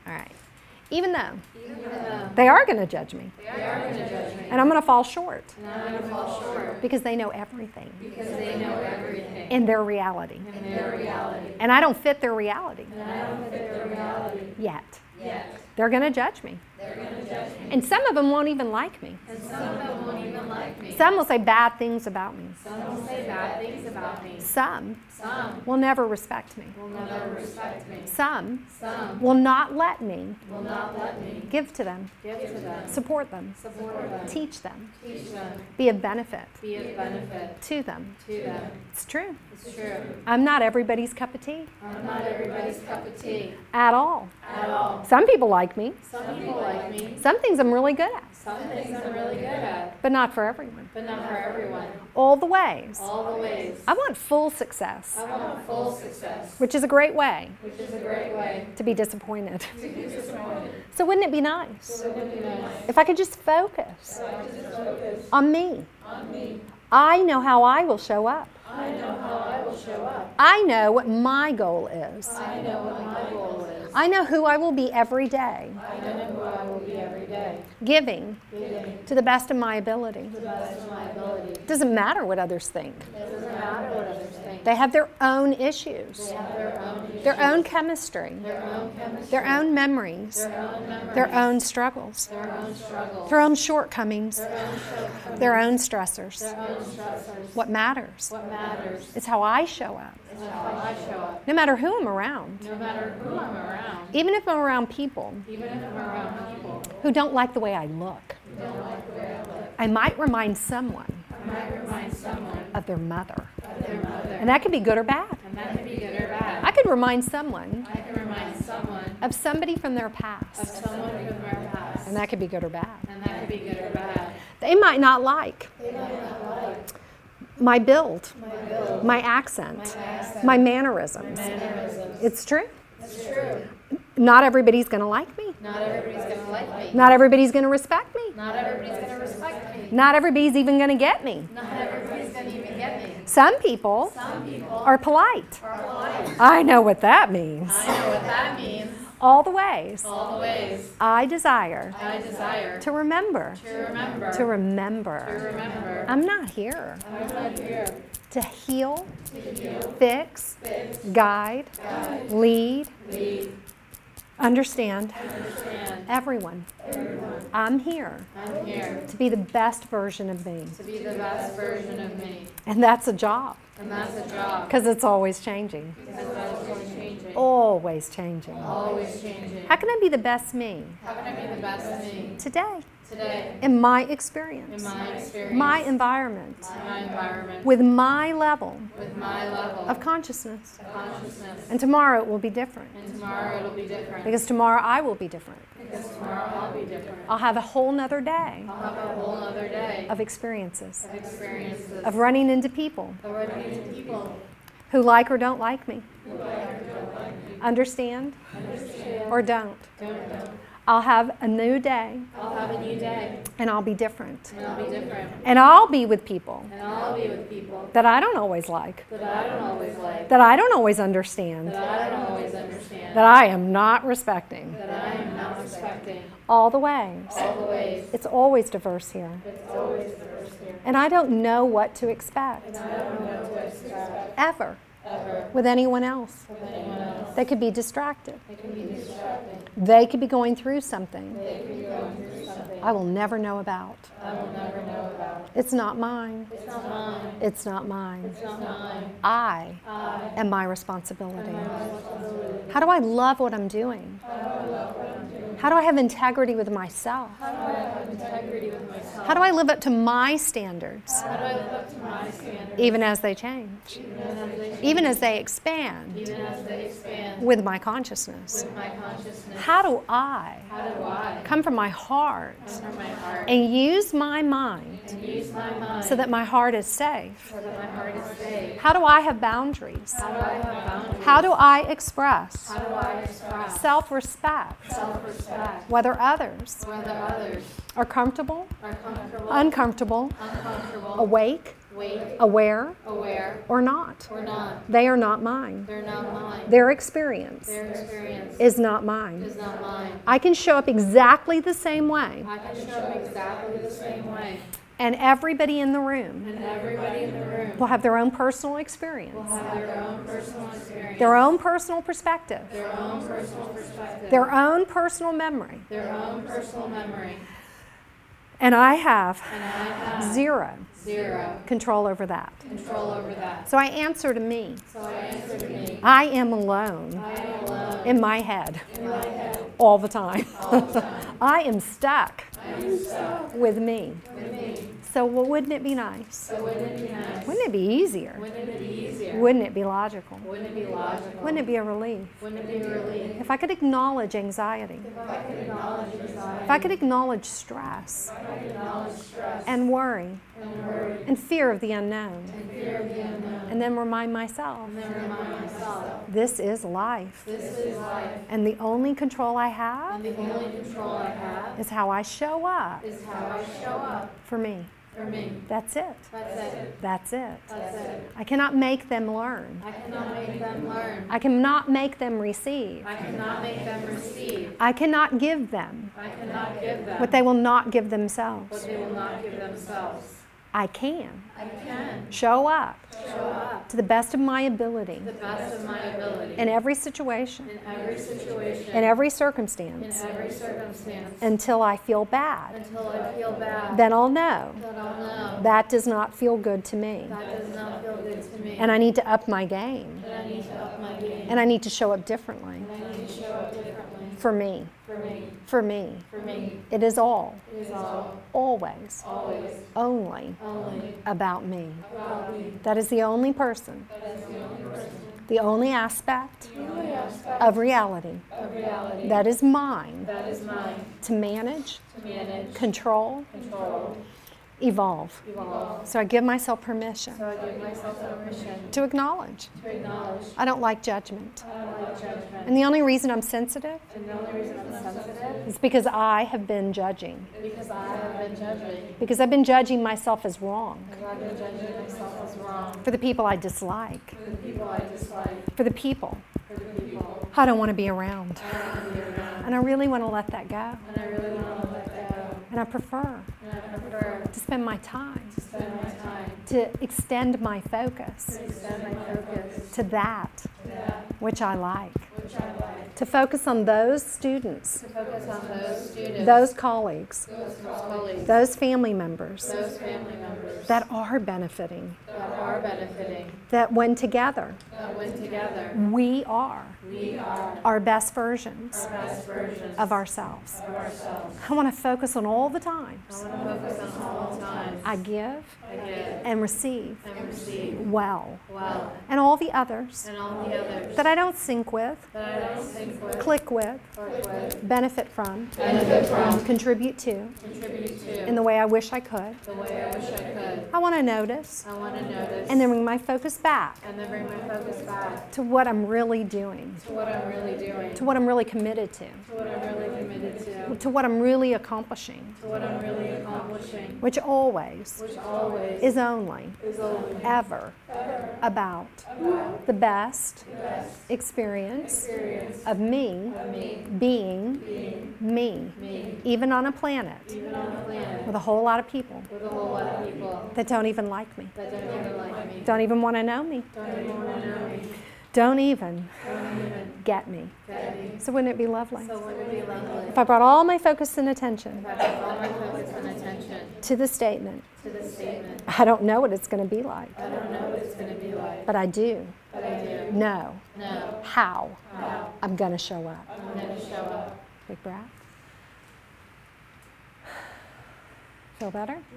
All right. Even though they are going to judge me. And I'm going to fall short. Because they know everything. In their reality. And I don't fit their reality. Yet. They're going to judge me. And some of them won't even like me. Some will say bad things about me. Some will never respect me. Some will not let me give to them, support them, teach them, be of benefit to them. It's true. I'm not everybody's cup of tea. At all. Some people like me. Some things I'm really good at. But not for everyone. All the ways. I want full success. Which is a great way. To be disappointed. So wouldn't it be nice? If I could just focus on me. I know how I will show up. I know what my goal is. I know who I will be every day. Giving to the best of my ability. It doesn't matter what others think. They have their own issues, their own chemistry, their own memories, their own struggles, their own shortcomings, their own stressors. What matters is how I show up. No matter who I'm around. Even if I'm around people who don't like the way I look. I might remind someone of their mother. And that could be good or bad. I could remind someone of somebody from their past. And that could be good or bad. They might not like my build, my accent, my mannerisms. It's true. Not everybody's going to like me. Not everybody's going to respect me. Not everybody's even going to get me. Some people are polite. I know what that means. All the ways. I desire to remember. I'm not here to heal, fix, guide, lead, understand everyone. I'm here to be the best version of me. And that's a job. Because it's always changing. Always changing. How can I be the best me? Today. In my experience. My environment. With my level of consciousness. And tomorrow it will be different. Because tomorrow I will be different. I'll have a whole nother day of experiences. Of running into people who like or don't like me. Understand or don't. I'll have a new day. And I'll be different. And I'll be with people that I don't always like. That I don't always understand. That I am not respecting. All the ways. It's always diverse here. And I don't know what to expect. Ever. With anyone else. They could be distracted. They could be going through something I will never know about. It's not mine. It's not mine. I am my responsibility. How do I love what I'm doing? How do I have integrity with myself? How do I live up to my standards? Even as they change. Even as they expand. With my consciousness. How do I come from my heart and use my mind so that my heart is safe? How do I have boundaries? How do I express self-respect? Whether others are comfortable, uncomfortable, awake, aware, or not. They are not mine. Their experience is not mine. I can show up exactly the same way. And everybody in the room will have their own personal experience, their own personal perspective, their own personal memory. And I have zero control over that. So I answer to me. I am alone in my head all the time. I am stuck with me. So wouldn't it be nice? Wouldn't it be easier? Wouldn't it be logical? Wouldn't it be a relief? If I could acknowledge anxiety, if I could acknowledge stress and worry and fear of the unknown, and then remind myself, this is life. And the only control I have is how I show up for me. That's it. That's it. I cannot make them learn. I cannot make them receive. I cannot give them what they will not give themselves. I can show up to the best of my ability in every situation, in every circumstance, until I feel bad. Then I'll know that does not feel good to me. And I need to up my game. And I need to show up differently. For me. For me. It is all. Always. Only about me. That is the only person. The only aspect of reality that is mine to manage, control, evolve. So I give myself permission to acknowledge. I don't like judgment. And the only reason I'm sensitive is because I have been judging. Because I've been judging myself as wrong. For the people I dislike. For the people I don't want to be around. And I really want to let that go. And I prefer to spend my time to extend my focus to that which I like. To focus on those students, those colleagues, those family members that are benefiting, that when together we are our best versions of ourselves. I want to focus on all the times I give and receive well, and all the others that I don't sync with, click with, benefit from, contribute to, in the way I wish I could. I want to notice, and then bring my focus back to what I'm really doing, to what I'm really committed to, to what I'm really accomplishing, which always is only ever about the best experience of me being me, even on a planet with a whole lot of people that don't even like me, don't even want to know me, don't even get me. So wouldn't it be lovely if I brought all my focus and attention to the statement, I don't know what it's going to be like, but I do know how I'm going to show up. Big breath. Feel better?